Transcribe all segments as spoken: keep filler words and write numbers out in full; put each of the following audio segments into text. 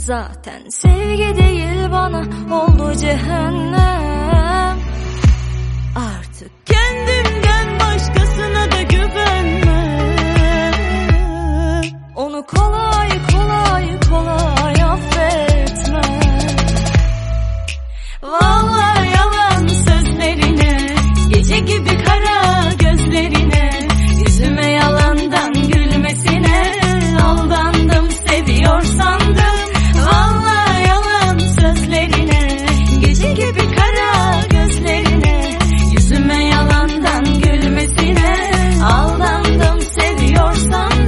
Zaten sevgi değil bana oldu cehennem. Artık kendimden başkasına da güvenmem. Onu kolay kolay kolay affetmem. Vallahi yalan sözlerine, gece gibi kara gözlerine, yüzüme yalandan gülmesine aldandım, seviyor sandım. Vallahi yalan sözlerine, gece gibi kara gözlerine, yüzüme yalandan gülmesine aldandım, seviyor sandım.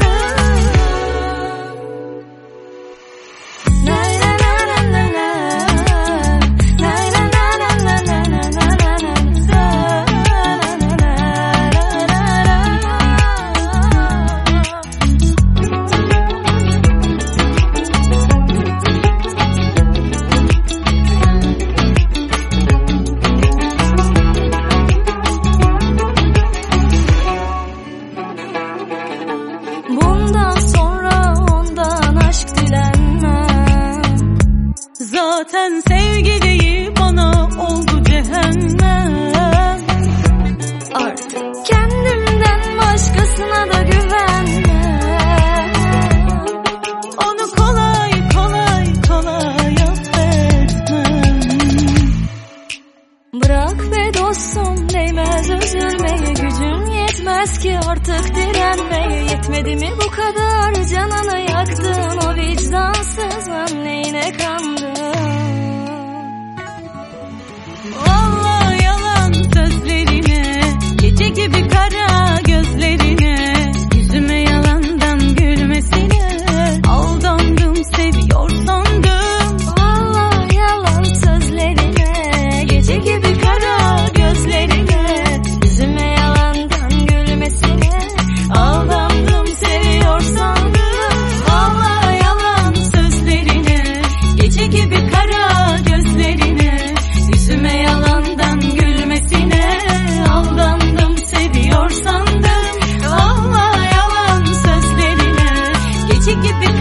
Bundan sonra ondan aşk dilenmem. Zaten sevgi değil bana oldu cehennem. Artık kendimden başkasına da güvenmem. Onu kolay kolay kolay affetmem. Bırak be dostum, değmez üzülmeye, gücüm yetmez ki artık direnmeye. Yetmedi mi bu kadar canını yaktın, o vicdansızın neyine kandın? Vallahi yalan sözlerine, gece gibi kara gözlerine, yüzüme yalandan gülmesine aldandım, seviyor sandım. Vallahi yalan sözlerine, gece gibi kara gözlerine, yüzüme yalandan gülmesine Aldandım, seviyor sandım. Vallahi yalan sözlerine, gece gibi kara gözlerine, yüzüme yalandan gülmesine aldandım, seviyor sandım. Vallahi yalan sözlerine, gece gibi